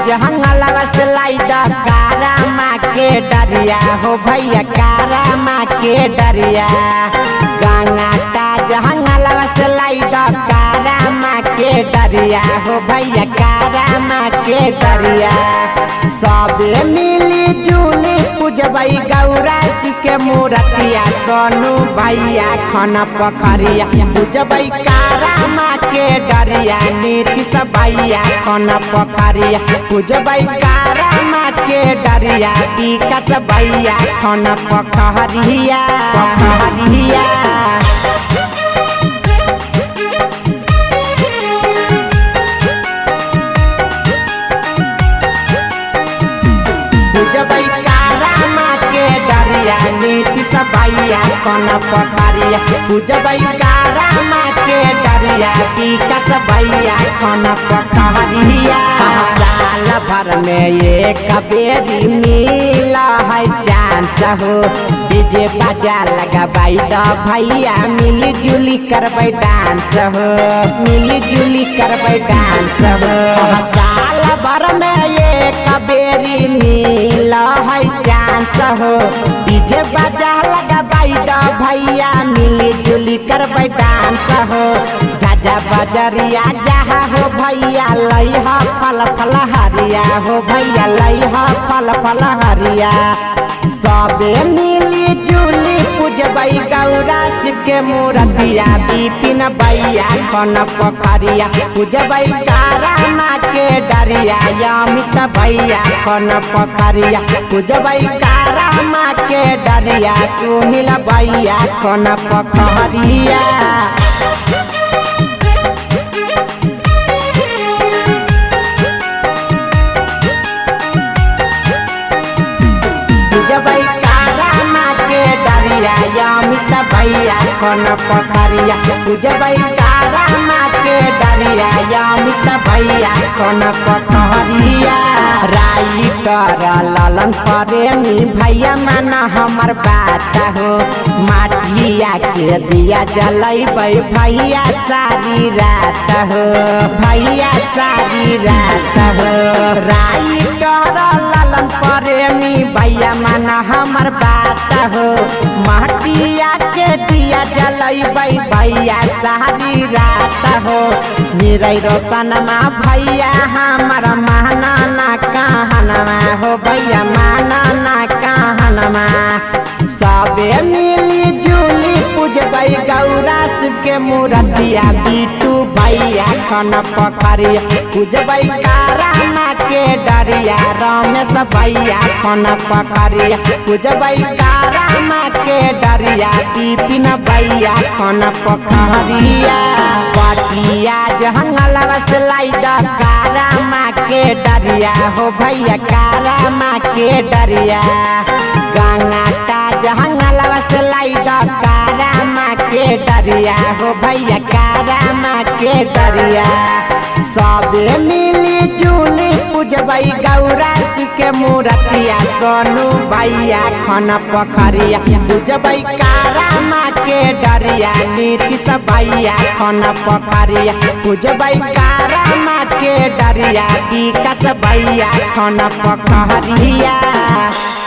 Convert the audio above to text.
जंगलवा से लाई द कारा माँ के डरिया हो भैया कारा माँ के डरिया। गंगा ता जंगलवा से लाई द कारा माँ के डरिया हो भैया कारा माँ के डरिया। सबे मिली जुली पूजबई गौरा सी के मूर्तिया सोनू भैया खन पोखरिया पूजबई कारा माँ के डरिया। नीतीश भैया खन पोखरिया पूजबई कारा माँ के डरिया। विकास भैया खन पोखरिया पोखरिया। पूजबई कारा माँ के डरिया। नीतीश भैया खन पोखरिया पूजबई कारा माँ के डरिया। विकास भैया खन पोखरिया। साल भर में एक बेरी मिला है चांस हो। डीजे बाजा लगाबाई द भैया मिली जुली करबै डांस हो। मिली जुली करबै डांस हो। साल भर में एक बेरी मिला है चांस हो। डीजे बाजा लगाबाई द भैया मिली जुली करबै डांस हो। जा बजरिया जहा हो भैया लइहा फल फल हरिया हो भैया लइहा फल फल हरिया। सबे मिली जुली पूजबई गौरा शिव के मूर्तिया। विपिन भैया खन पोखरिया पूजबई कारा माँ के डरिया। अमित भैया खन पोखरिया पूजबई कारा माँ के डरिया। सुनील भैया खन पोखरिया। पूजबई कारा माँ के डरिया। अमित भैया खन पोखरिया पूजबई कारा माँ के डरिया। अमित भैया खन पोखरिया। राई कर ललन प्रेमी भैया माना हमर बात हो। माटिया के दिया जलैबै भैया सारी रात हो भैया सारी रात हो। राई कर ललन प्रेमी भैया माना हमर बात हो। माटिया के दिया जलैबै भैया सारी रात हो। निरै रोशनमा भैया हमर माना ना कहनमा हो भैया माना ना कहनमा। सबे मिली जुली पूजबई गौरा शिव के मूर्तिया। बिटू भैया खन पोखरिया पूजबई कारा माँ के डरिया। रमेश भैया खन पोखरिया पूजबई कारा माँ के डरिया। विपिन भैया खन पोखरिया। बटिया जंगलवा से लाई द कारा माँ के डरिया हो भैया कारा माँ के डरिया। गंगा ता जंगलवा से लाई द कारा माँ के डरिया हो भैया कारा माँ के डरिया। सबे मिली जुली पूजबई गौरा शिव के मूर्तिया। सोनू भैया खन पोखरिया पूजबई कारा माँ के डरिया। नीतीश भैया खन पोखरिया पूजबई कारा माँ के डरिया। विकास भैया खन पोखरिया।